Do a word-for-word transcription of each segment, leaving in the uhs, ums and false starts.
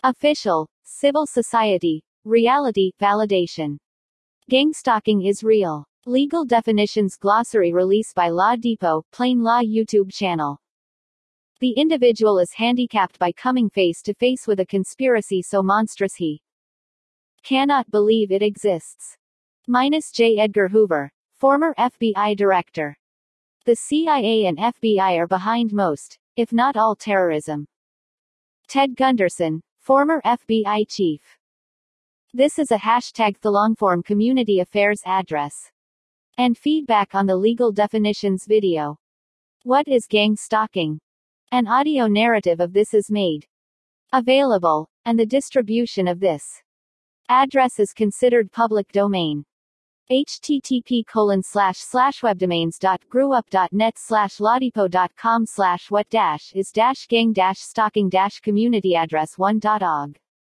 Official, civil society, reality, validation. Gangstalking is real. Legal definitions glossary release by Law Depot, Plain Law YouTube channel. The individual is handicapped by coming face to face with a conspiracy so monstrous he cannot believe it exists. Minus J. Edgar Hoover, former F B I director. The C I A and F B I are behind most, if not all terrorism. Ted Gunderson, former F B I chief. This is a hashtag the longform community affairs address. And feedback on the legal definitions video. What is gang stalking? An audio narrative of this is made available, and the distribution of this address is considered public domain. http colon slash slash webdomains.grewup.net slash lawdepot.com slash what dash is dash gang dash stalking dash community address one.org.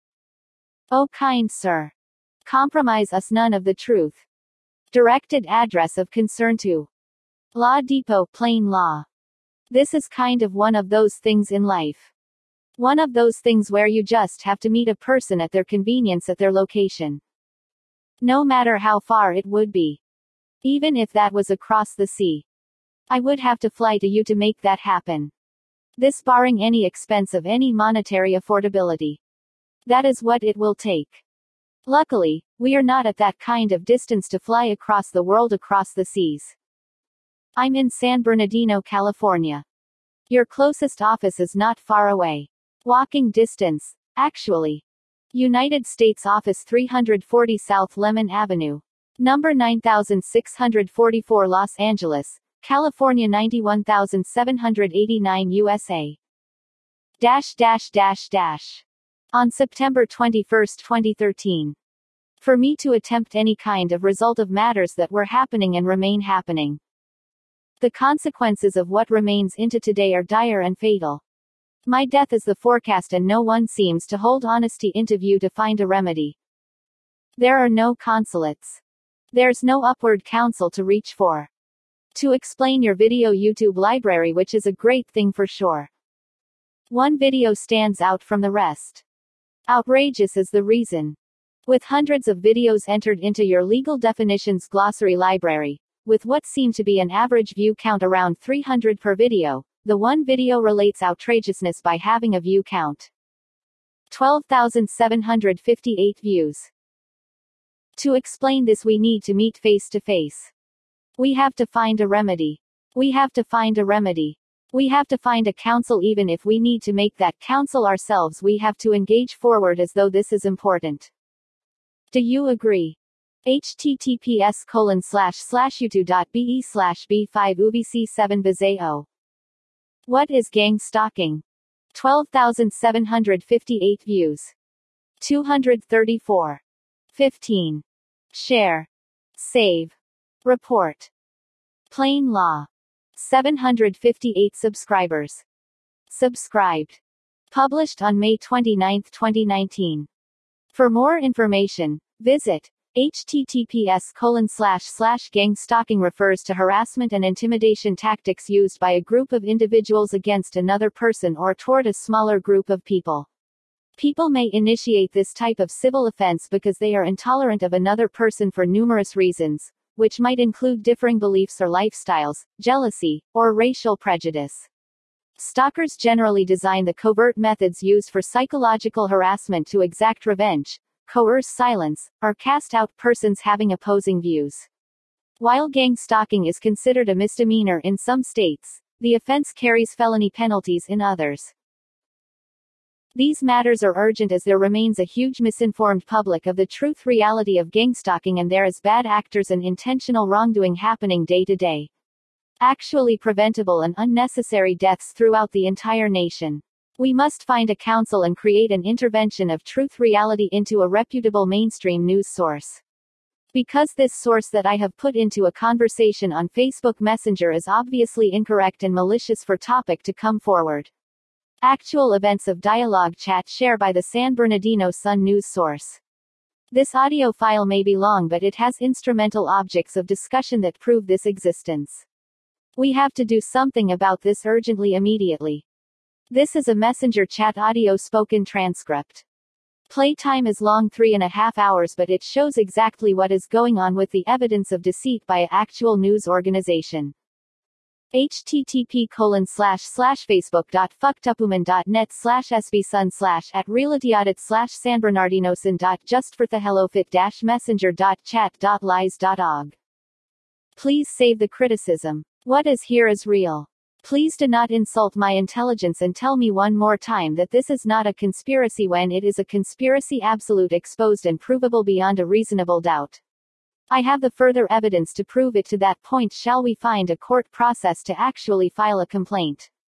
O kind sir. Compromise us none of the truth. Directed address of concern to Law Depot, Plain Law. This is kind of one of those things in life. One of those things where you just have to meet a person at their convenience at their location. No matter how far it would be. Even if that was across the sea. I would have to fly to you to make that happen. This barring any expense of any monetary affordability. That is what it will take. Luckily, we are not at that kind of distance to fly across the world across the seas. I'm in San Bernardino, California. Your closest office is not far away. Walking distance, actually. United States Office three forty South Lemon Avenue. Number nine six four four Los Angeles, California ninety-one seven eighty-nine U S A. Dash dash dash dash. On September twenty-first, twenty thirteen. For me to attempt any kind of result of matters that were happening and remain happening. The consequences of what remains into today are dire and fatal. My death is the forecast and no one seems to hold honesty into view to find a remedy. There are no consulates. There's no upward counsel to reach for. To explain your video YouTube library, which is a great thing for sure. One video stands out from the rest. Outrageous is the reason. With hundreds of videos entered into your legal definitions glossary library, with what seemed to be an average view count around three hundred per video, the one video relates outrageousness by having a view count twelve thousand seven hundred fifty-eight views. To explain this, we need to meet face to face. We have to find a remedy. We have to find a remedy. We have to find a counsel. Even if we need to make that counsel ourselves, we have to engage forward as though this is important. Do you agree? https colon slash slash youtube.be slash b5 ubc7 bazeo. What is gang stalking? twelve thousand seven hundred fifty-eight views. two hundred thirty-four. fifteen. Share. Save. Report. Plain Law. seven hundred fifty-eight subscribers. Subscribed. Published on May twenty-ninth, twenty nineteen. For more information, visit https colon slash slash gang stalking refers to harassment and intimidation tactics used by a group of individuals against another person or toward a smaller group of people. People may initiate this type of civil offense because they are intolerant of another person for numerous reasons, which might include differing beliefs or lifestyles, jealousy, or racial prejudice. Stalkers generally design the covert methods used for psychological harassment to exact revenge, coerce silence, or cast out persons having opposing views. While gang stalking is considered a misdemeanor in some states, the offense carries felony penalties in others. These matters are urgent as there remains a huge misinformed public of the truth reality of gang stalking, and there is bad actors and intentional wrongdoing happening day to day. Actually preventable and unnecessary deaths throughout the entire nation. We must find a counsel and create an intervention of truth reality into a reputable mainstream news source. Because this source that I have put into a conversation on Facebook Messenger is obviously incorrect and malicious for topic to come forward. Actual events of dialogue chat share by the San Bernardino Sun news source. This audio file may be long, but it has instrumental objects of discussion that prove this existence. We have to do something about this urgently immediately. This is a messenger chat audio spoken transcript. Playtime is long three and a half hours, but it shows exactly what is going on with the evidence of deceit by an actual news organization. http colon slash slash facebook dot fucktupuman dot net slash sbsun slash at realitiaudit slash sanbernardinosin dot justforthehellofit dash messenger dot chat dot lies dot org. Please save the criticism. What is here is real. Please do not insult my intelligence and tell me one more time that this is not a conspiracy when it is a conspiracy absolute, exposed and provable beyond a reasonable doubt. I have the further evidence to prove it. To that point, shall we find a court process to actually file a complaint?